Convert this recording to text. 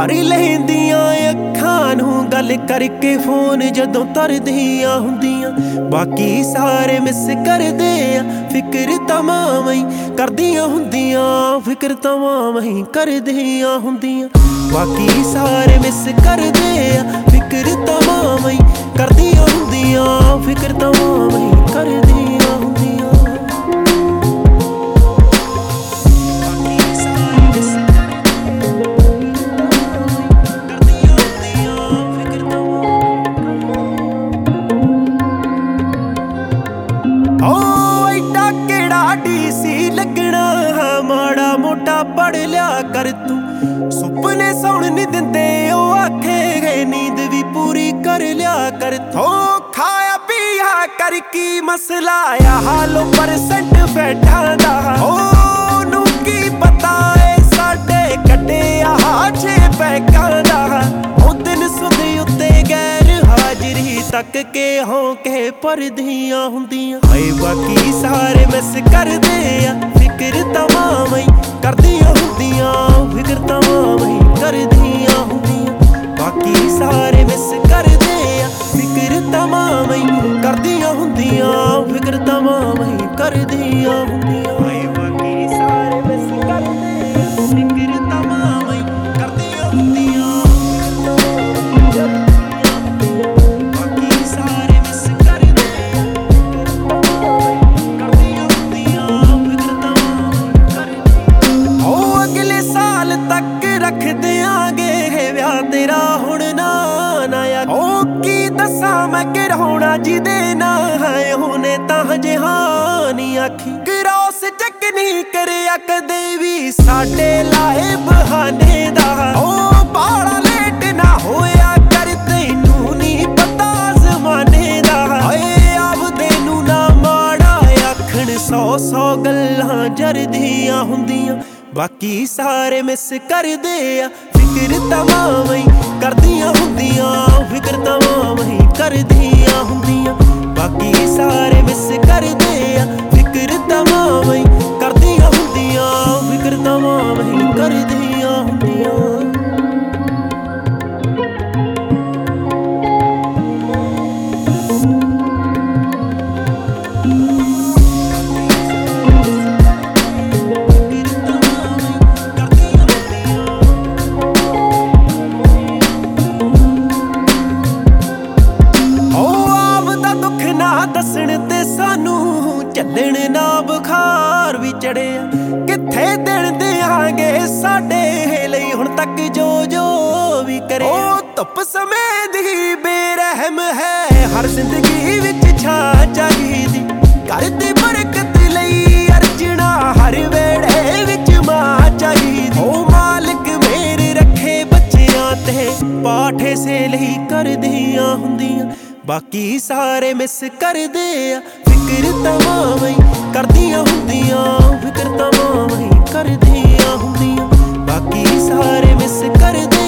भर लैंदियां अखां नूं गल करके फोन जदों तरदियां हुंदियां। बाकी सारे मिस करदे आ फिक्र तमाम ही करदियां हुंदियां, फिक्र तमाम ही करदियां हुंदियां। बाकी सारे मिस करदे आ फिक्र तमाम ही करदियां हुंदियां, फिक्र तमाम ही करदियां हुंदियां। लगना माड़ा मोटा पढ़ लिया कर तू, सुपने सौण नहीं दिंदे ओ आखे गए नींद भी पूरी कर लिया कर तू। खाया पिया कर की मसला आ हालो परसेंट बैठा दा, ओनू की पता है साडे कटे छे पैकां दा। ओ दिन सुध उत्ते गैर हाजरी तक के होके परदियां हुंदियां। हाय बाकी सारे मिस करदे आ फिक्र तमाम ही करदियां हुंदियां, फिक्र तमाम ही करदियां हुंदियां। बाकी सारे मिस करदे आ फिक्र तमाम ही करदियां हुंदियां, फिक्र तमाम ही करदियां हुंदियां। हाय बाकी सारे मिस करदे आ फिक्र तमाम ही करदियां हुंदियां। रख देंगे व्याह तेरा हुण ना नया, ओ की दसा मैं गिरहोना जिदे ना है हुने तां जहानी आखी। क्रॉस चेक नहीं करिया कदे भी साडे लाए बहाने दा, ओ बाला लेट ना होया कर तैनू नहीं पता ज़माने दा। हाए आपदे नू ना माड़ा आखण 100 गल्लां जरदियां हुंदियां। बाकी सारे मिस करदे आ फिक्र तमाम ही करदियां हुंदियां, फिक्र तमाम ही करदियां हुंदियां। बाकी सारे मिस करदे आ फिक्र तमाम ही करदियां हुंदियां, फिक्र तमाम ही करदियां हुंदियां। दसण ते सानू झल्लण ना बुखार भी चढ़िया, कित्थे दिन देंगे साडे लई हुण तक जो जो भी करे। ओ धुप समय दी बेरहम है हर जिंदगी विच छा चाहीदी, घर दी बरकत लई अर्जना हर वेड़े विच मां चाहीदी। ओ मालिक मेरे रखे बच्चियां ते पाठे से लई करदियां हुंदियां। बाकी सारे मिस करदे आ फिक्र तमाम ही करदियां हुंदियां, फिक्र तमाम ही करदियां हुंदियां। बाकी सारे मिस करदे